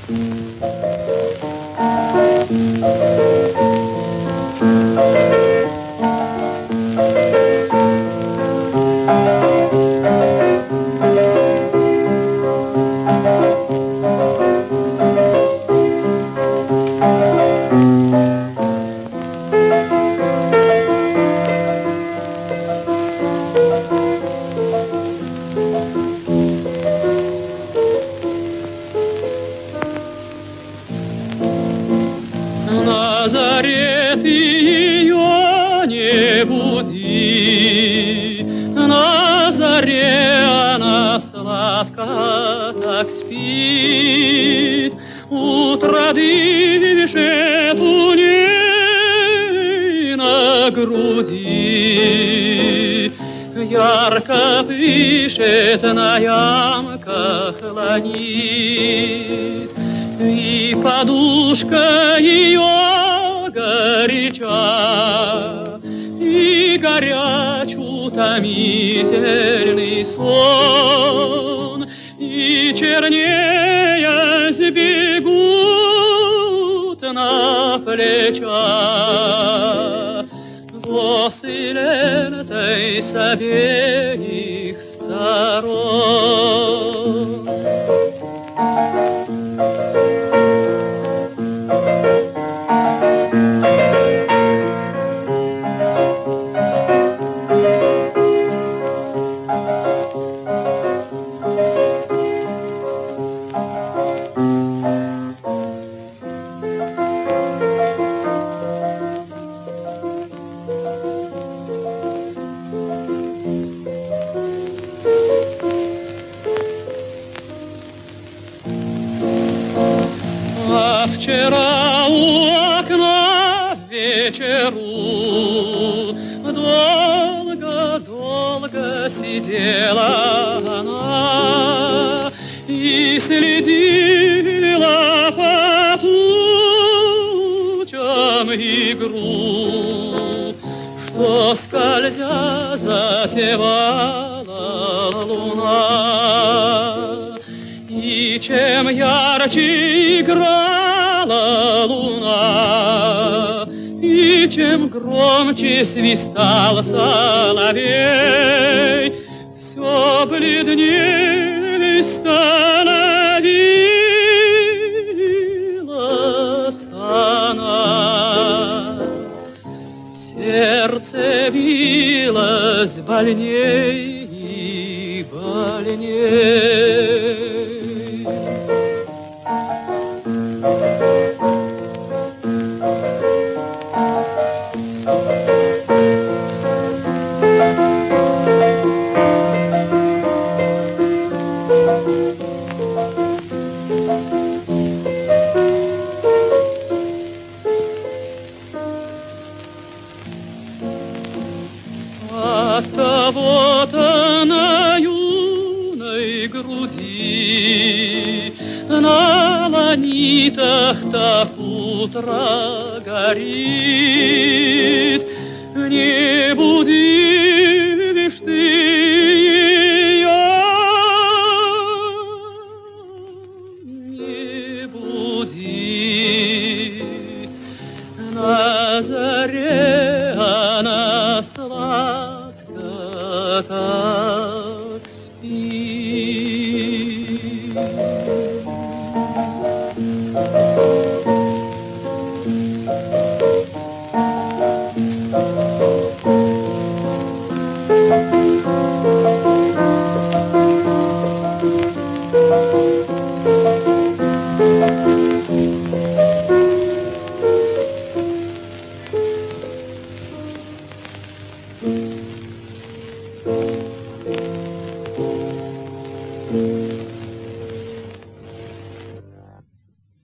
На заре ты ее не буди, на заре она сладко так спит, утро дышит у ней на груди, ярко пышет на ямках ланит. И подушка ее горяча, и горяч утомительный сон, и чернея сбегут на плечах косы лентой с обеих сторон. Вчера у окна в вечеру долго-долго сидела она и следила по тучам игру, что, скользя, затевала луна. И чем ярче играла луна, и чем громче свистал соловей, все бледнее становилась она. Сердце билось больней и больней. Оттого-то на юной груди, на ланитах так утро горит. Не будешь ты ее, не буди, на заре она сладко так